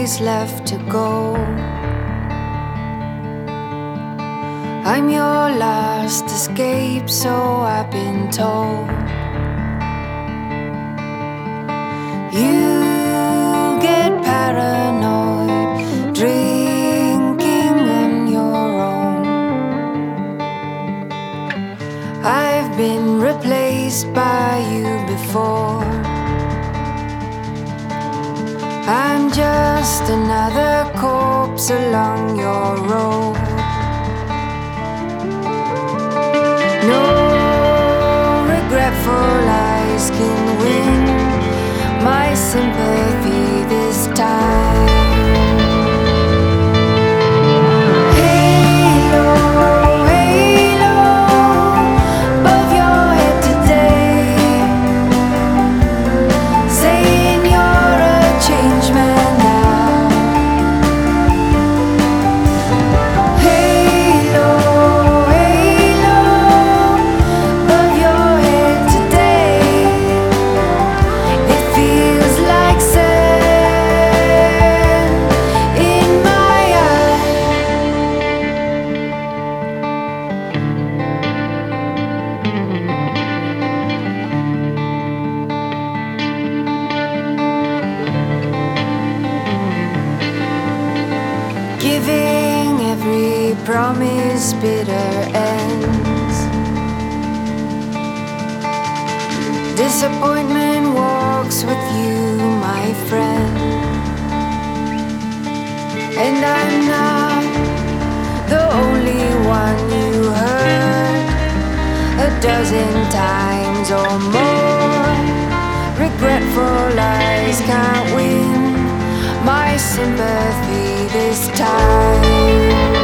days left to go. I'm your last escape, so I've been told. You get paranoid, drinking on your own. I've been replaced by you before. I'm just another corpse along your road. No regretful eyes can win my sympathy this time. Halo, halo, above your head today, saying you're a changed man now. Halo, halo, above your head today, it feels like sand in my eye. Giving every promise bitter ends. Disappointment walks with you, my friend. And I'm not the only one you heard a dozen times or more. Regretful eyes can't win my sympathy this time.